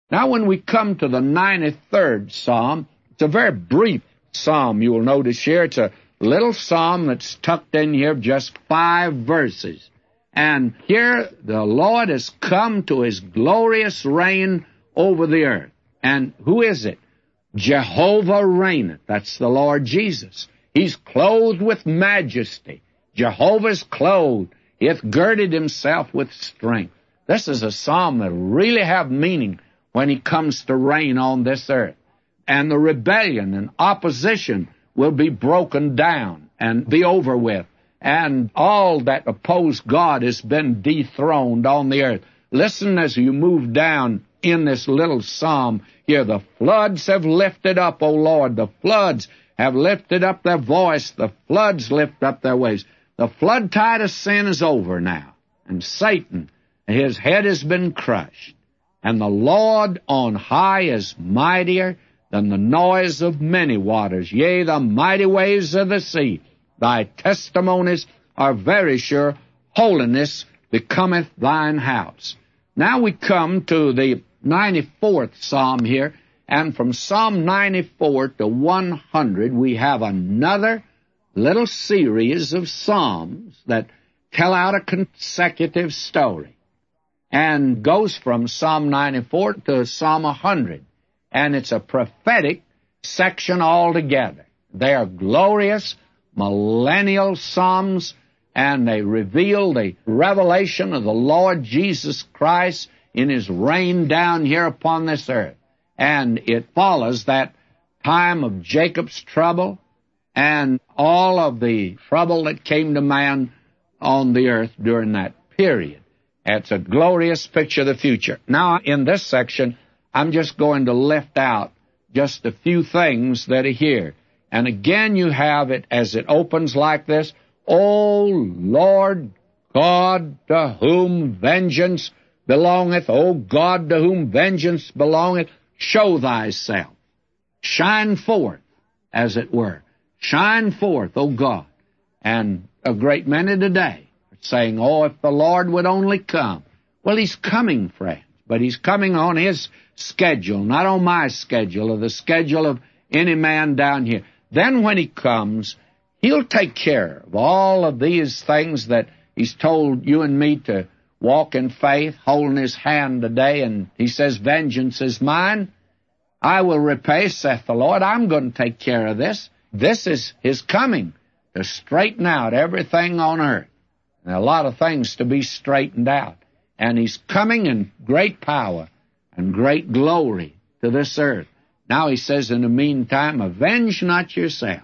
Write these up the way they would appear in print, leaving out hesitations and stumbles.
Now, when we come to the 93rd Psalm, it's a very brief psalm, you will notice here. It's a little psalm that's tucked in here, just 5 verses. And here the Lord has come to his glorious reign over the earth. And who is it? Jehovah reigneth. That's the Lord Jesus. He's clothed with majesty. Jehovah's clothed. He hath girded himself with strength. This is a psalm that really have meaning when he comes to reign on this earth. And the rebellion and opposition will be broken down and be over with. And all that oppose God has been dethroned on the earth. Listen as you move down in this little psalm here. The floods have lifted up, O Lord. The floods have lifted up their voice. The floods lift up their waves. The flood tide of sin is over now. And Satan, his head has been crushed. And the Lord on high is mightier than the noise of many waters, yea, the mighty waves of the sea. Thy testimonies are very sure. Holiness becometh thine house. Now we come to the 94th Psalm here, and from Psalm 94 to 100, we have another little series of psalms that tell out a consecutive story, and goes from Psalm 94 to Psalm 100, and it's a prophetic section altogether. They are glorious millennial psalms, and they reveal the revelation of the Lord Jesus Christ in his reign down here upon this earth. And it follows that time of Jacob's trouble and all of the trouble that came to man on the earth during that period. It's a glorious picture of the future. Now, in this section, I'm just going to lift out just a few things that are here. And again, you have it as it opens like this. O Lord God, to whom vengeance belongeth, O God, to whom vengeance belongeth, show thyself. Shine forth, as it were. Shine forth, O God. And a great many today are saying, oh, if the Lord would only come. Well, he's coming, friends, but he's coming on his schedule, not on my schedule or the schedule of any man down here. Then when he comes, he'll take care of all of these things that he's told you and me to walk in faith, holding his hand today, and he says, vengeance is mine. I will repay, saith the Lord. I'm going to take care of this. This is his coming, to straighten out everything on earth. There are a lot of things to be straightened out. And he's coming in great power and great glory to this earth. Now he says, in the meantime, avenge not yourselves.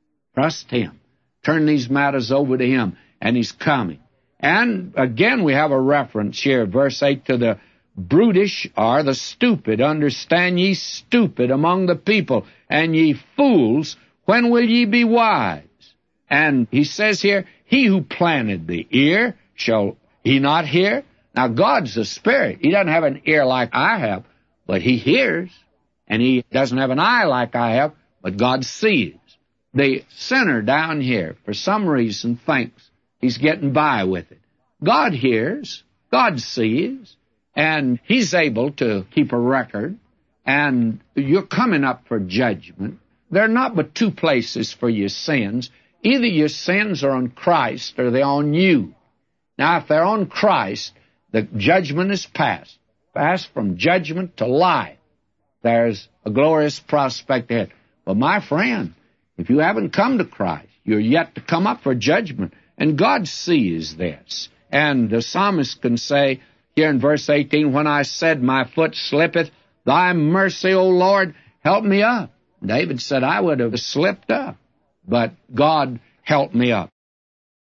Trust him. Turn these matters over to him, and he's coming. And again, we have a reference here, verse 8, to the brutish or the stupid. Understand ye, stupid among the people, and ye fools, when will ye be wise? And he says here, he who planted the ear, shall he not hear? Now, God's a spirit. He doesn't have an ear like I have, but he hears. And he doesn't have an eye like I have, but God sees. The sinner down here, for some reason, thinks he's getting by with it. God hears, God sees, and he's able to keep a record, and you're coming up for judgment. There are not but two places for your sins. Either your sins are on Christ or they're on you. Now, if they're on Christ, the judgment is passed. Passed from judgment to life. There's a glorious prospect ahead. But my friend, if you haven't come to Christ, you're yet to come up for judgment. And God sees this. And the psalmist can say here in verse 18, when I said my foot slippeth, thy mercy, O Lord, help me up. David said, I would have slipped up, but God helped me up.